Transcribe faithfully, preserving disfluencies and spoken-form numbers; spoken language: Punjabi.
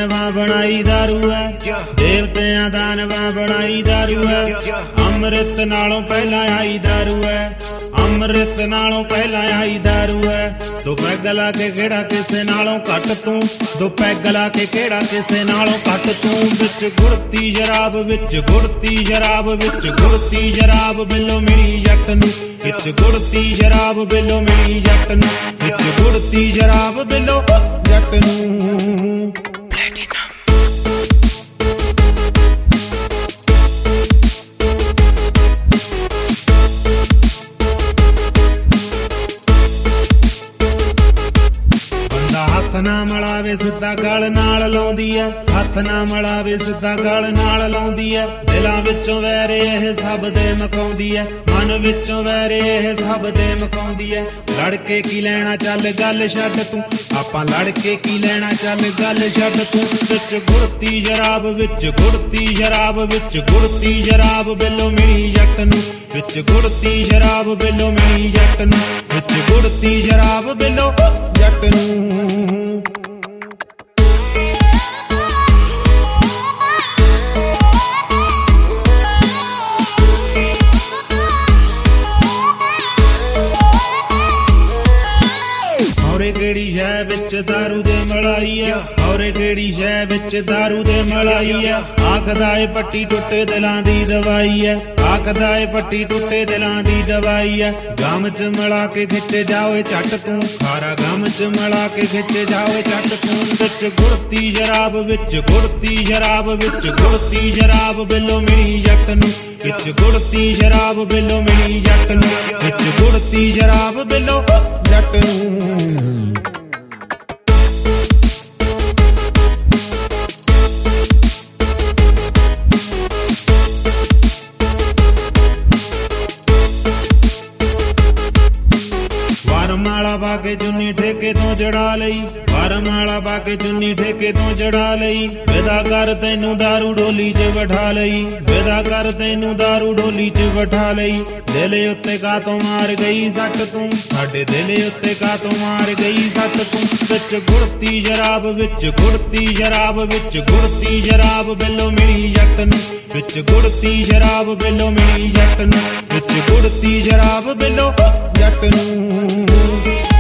ਦਾਨਵਾਂ ਬਣਾਈ ਦਾਰੂ ਹੈ, ਦੇਵਤਿਆਂ ਦਾਨਵਾਂ ਬਣਾਈ ਦਾਰੂ ਹੈ। ਅੰਮ੍ਰਿਤ ਨਾਲੋਂ ਪਹਿਲਾਂ ਆਈ ਦਾਰੂ ਹੈ, ਅੰਮ੍ਰਿਤ ਨਾਲੋਂ ਪਹਿਲਾਂ ਆਈ ਦਾਰੂ ਹੈ। ਦੋ ਪੈਗ ਲਾ ਕੇ ਕਿਹੜਾ ਕਿਸੇ ਨਾਲੋਂ ਘੱਟ ਤੂੰ, ਦੋ ਪੈਗ ਲਾ ਕੇ ਕਿਹੜਾ ਕਿਸੇ ਨਾਲੋਂ ਘੱਟ ਤੂੰ। ਵਿੱਚ ਗੁੜਤੀ ਸ਼ਰਾਬ, ਵਿੱਚ ਗੁੜਤੀ ਸ਼ਰਾਬ, ਵਿੱਚ ਗੁੜਤੀ ਸ਼ਰਾਬ ਬਿੱਲੋ ਮਿਲੀ ਜੱਟ ਨੂੰ, ਵਿੱਚ ਗੁੜਤੀ ਸ਼ਰਾਬ ਬਿੱਲੋ ਮਿਲੀ ਜੱਟ ਨੂੰ, ਵਿੱਚ ਗੁੜਤੀ ਸ਼ਰਾਬ ਬਿੱਲੋ ਜੱਟ ਨੂੰ। ਹੱਥ ਨਾ ਮਲਾਵੇ ਸਿੱਧਾ ਗਲ ਨਾਲ ਲਾਉਂਦੀ ਐ, ਹੱਥ ਨਾ ਮਲਾਵੇ ਸਿੱਧਾ ਗਲ ਨਾਲ ਲਾਉਂਦੀ ਐ। ਦਿਲਾਂ ਵਿੱਚੋਂ ਵੈਰੇ ਇਹ ਸਭ ਦੇ ਮਕਾਉਂਦੀ ਐ, ਮਨ ਵਿੱਚੋਂ ਵੈਰੇ ਇਹ ਸਭ ਦੇ ਮਕਾਉਂਦੀ ਐ। ਲੜ ਕੇ ਕੀ ਲੈਣਾ ਚੱਲ ਗੱਲ ਛੱਡ ਤੂੰ, ਆਪਾਂ ਲੜ ਕੇ ਕੀ ਲੈਣਾ ਚੱਲ ਗੱਲ ਛੱਡ ਤੂੰ। ਵਿੱਚ ਗੁੜਤੀ ਸ਼ਰਾਬ, ਵਿੱਚ ਗੁੜਤੀ ਸ਼ਰਾਬ, ਵਿੱਚ ਗੁੜਤੀ ਸ਼ਰਾਬ ਬਿੱਲੋ ਮਿਲੀ ਜੱਟ ਨੂੰ, ਵਿੱਚ ਗੁੜਤੀ ਸ਼ਰਾਬ ਬਿੱਲੋ ਮਿਲੀ ਜੱਟ ਨੂੰ, ਵਿੱਚ ਗੁੜਤੀ ਸ਼ਰਾਬ ਬਿੱਲੋ ਜੱਟ ਨੂੰ। ਔਰੇ ਕਿਹੜੀ ਸ਼ੈ ਵਿੱਚ ਦਾਰੂ ਦੇ ਮਲਾਈ ਐ, ਔਰੇ ਕਿਹੜੀ ਸ਼ੈ ਵਿੱਚ ਦਾਰੂ ਦੇ ਮਲਾਈ ਐ। ਆਖਦਾ ਏ ਪੱਟੀ ਟੁੱਟੇ ਦਿਲਾਂ ਦੀ ਦਵਾਈ ਐ, ਆਖਦਾ ਏ ਪੱਟੀ ਟੁੱਟੇ ਦਿਲਾਂ ਦੀ ਦਵਾਈ ਐ। ਗਮ ਚ ਮਿਲਾ ਕੇ ਖਿੱਚੇ ਜਾਓਏ ਝੱਟ ਤੂੰ, ਖਾਰਾ ਗਮ ਚ ਮਿਲਾ ਕੇ ਖਿੱਚੇ ਜਾਓਏ ਝੱਟ ਤੂੰ। ਵਿੱਚ ਗੁੜਤੀ ਸ਼ਰਾਬ, ਵਿੱਚ ਗੁੜਤੀ ਸ਼ਰਾਬ, ਵਿੱਚ ਗੁੜਤੀ ਸ਼ਰਾਬ ਬਿੱਲੋ ਮਿਲੀ ਜੱਟ ਨੂੰ, ਵਿੱਚ ਗੁੜਤੀ ਸ਼ਰਾਬ ਬਿੱਲੋ ਮਿਲੀ ਜੱਟ ਨੂੰ, ਵਿੱਚ ਗੁੜਤੀ ਸ਼ਰਾਬ ਬਿੱਲੋ ਜੱਟ ਨੂੰ। ਮਾਲਾ ਪਾ ਕੇ ਚੁੰਨੀ ਠੇਕੇ ਤੋਂ ਜੜਾ ਲਈ, ਮਾਲਾ ਪਾ ਕੇ ਚੁੰਨੀ ਠੇਕੇ ਤੋਂ ਜੜਾ ਲਈ। ਵਿਦਾ ਕਰ ਤੈਨੂੰ ਦਾਰੂ ਡੋਲੀ ਚ ਬਿਠਾ ਲਈ, ਵਿਦਾ ਕਰ ਤੈਨੂੰ ਦਾਰੂ ਡੋਲੀ ਚ ਬਿਠਾ ਲਈ। ਦਿਲ ਉੱਤੇ ਕਾਤੋਂ ਮਾਰ ਗਈ ਸੱਟ ਤੂੰ, ਸਾਡੇ ਦਿਲ ਉੱਤੇ ਕਾਤੋਂ ਮਾਰ ਗਈ ਸੱਟ ਤੂੰ। ਵਿੱਚ ਗੁੜਤੀ ਸ਼ਰਾਬ, ਵਿੱਚ ਗੁੜਤੀ ਸ਼ਰਾਬ, ਵਿੱਚ ਗੁੜਤੀ ਸ਼ਰਾਬ ਬਿੱਲੋ ਮਿਲੀ ਜੱਟ ਨੂੰ, ਵਿੱਚ ਗੁੜਤੀ ਸ਼ਰਾਬ ਬਿੱਲੋ ਮਿਲੀ ਜੱਟ ਨੂੰ, ਵਿੱਚ ਗੁੜਤੀ ਸ਼ਰਾਬ ਬਿੱਲੋ ਜੱਟ ਨੂੰ।